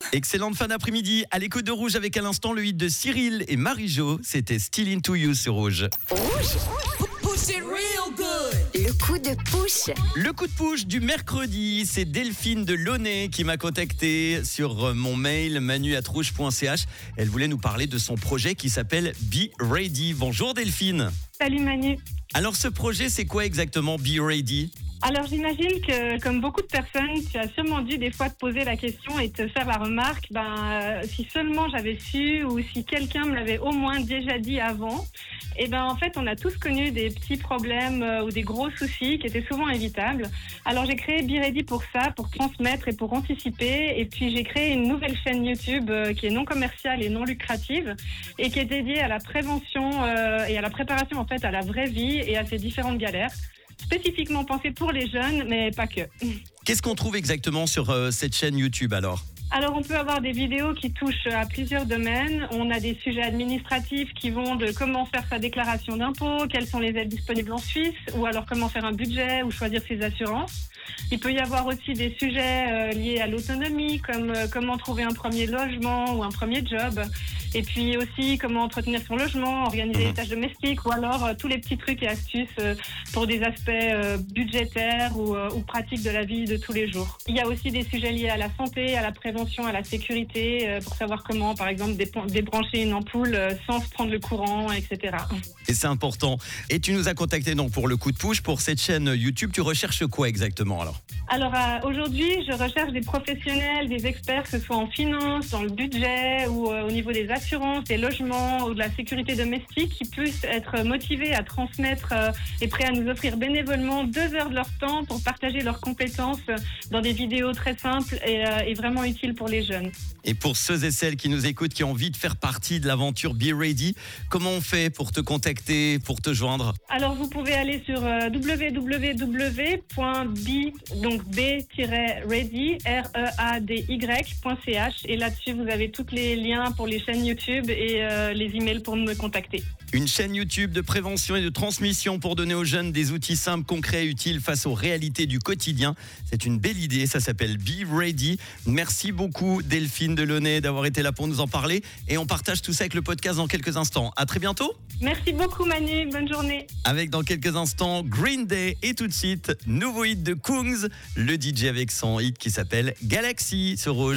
Excellente fin d'après-midi. À l'écoute de Rouge avec à l'instant le hit de Cyril et Marie-Jo. C'était Still Into You sur Rouge. Le coup de push. Le coup de push du mercredi, c'est Delphine de Launay qui m'a contacté sur mon mail manu@rouge.ch. Elle voulait nous parler de son projet qui s'appelle Be Ready. Bonjour Delphine. Salut Manu. Alors ce projet, c'est quoi exactement Be Ready ? Alors j'imagine que comme beaucoup de personnes, tu as sûrement dû des fois te poser la question et te faire la remarque, si seulement j'avais su ou si quelqu'un me l'avait au moins déjà dit avant. Et en fait, on a tous connu des petits problèmes ou des gros soucis qui étaient souvent évitables. Alors j'ai créé Be Ready pour ça, pour transmettre et pour anticiper. Et puis j'ai créé une nouvelle chaîne YouTube qui est non commerciale et non lucrative et qui est dédiée à la prévention et à la préparation en fait à la vraie vie et à ses différentes galères. Spécifiquement pensée pour les jeunes, mais pas que. Qu'est-ce qu'on trouve exactement sur cette chaîne YouTube alors ? Alors, on peut avoir des vidéos qui touchent à plusieurs domaines. On a des sujets administratifs qui vont de comment faire sa déclaration d'impôt, quelles sont les aides disponibles en Suisse, ou alors comment faire un budget ou choisir ses assurances. Il peut y avoir aussi des sujets liés à l'autonomie, comme comment trouver un premier logement ou un premier job. Et puis aussi comment entretenir son logement, organiser les tâches domestiques, ou alors tous les petits trucs et astuces pour des aspects budgétaires ou pratiques de la vie de tous les jours. Il y a aussi des sujets liés à la santé, à la prévention, à la sécurité, pour savoir comment, par exemple, débrancher une ampoule sans se prendre le courant, etc. Et c'est important. Et tu nous as contacté donc pour le coup de push, pour cette chaîne YouTube. Tu recherches quoi exactement alors ? Alors aujourd'hui, je recherche des professionnels, des experts, que ce soit en finance, dans le budget ou au niveau des assurances, des logements ou de la sécurité domestique, qui puissent être motivés à transmettre et prêts à nous offrir bénévolement 2 heures de leur temps pour partager leurs compétences dans des vidéos très simples et vraiment utiles pour les jeunes. Et pour ceux et celles qui nous écoutent, qui ont envie de faire partie de l'aventure Be Ready, comment on fait pour te contacter, pour te joindre ? Alors vous pouvez aller sur www.b-ready.ch et là-dessus vous avez tous les liens pour les chaînes YouTube et les emails pour me contacter. Une chaîne YouTube de prévention et de transmission pour donner aux jeunes des outils simples, concrets et utiles face aux réalités du quotidien. C'est une belle idée, ça s'appelle Be Ready. Merci beaucoup Delphine de Launay d'avoir été là pour nous en parler et on partage tout ça avec le podcast dans quelques instants. À très bientôt. Merci beaucoup Manu, bonne journée. Avec dans quelques instants Green Day et tout de suite, nouveau hit de Kungs, le DJ avec son hit qui s'appelle Galaxy sur Rouge.